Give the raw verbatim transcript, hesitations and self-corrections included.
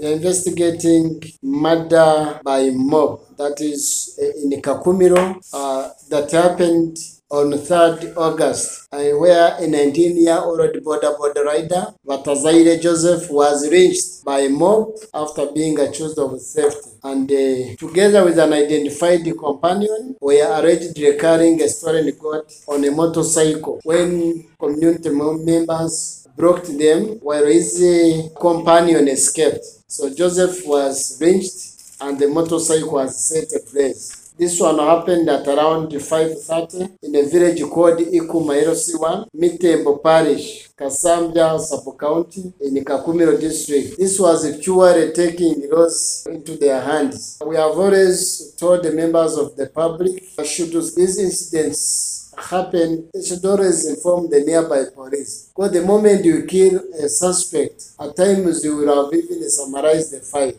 investigating murder by mob, that is uh, in Kakumiro, uh, that happened on third August, uh, where a nineteen-year-old border border rider, Batazaire Joseph, was lynched by a mob after being accused of theft. And uh, together with an identified companion, were allegedly carrying a stolen goat on a motorcycle when community members blocked them while his uh, companion escaped. So Joseph was lynched and the motorcycle was set ablaze. This one happened at around five thirty in a village called Ikumairo C one, Mitembo Parish, Kasambia Sub-County in Kakumiro District. This was purely taking laws into their hands. We have always told the members of the public, should these incidents happen, they should always inform the nearby police. Because the moment you kill a suspect, at times you will have even summarized the file.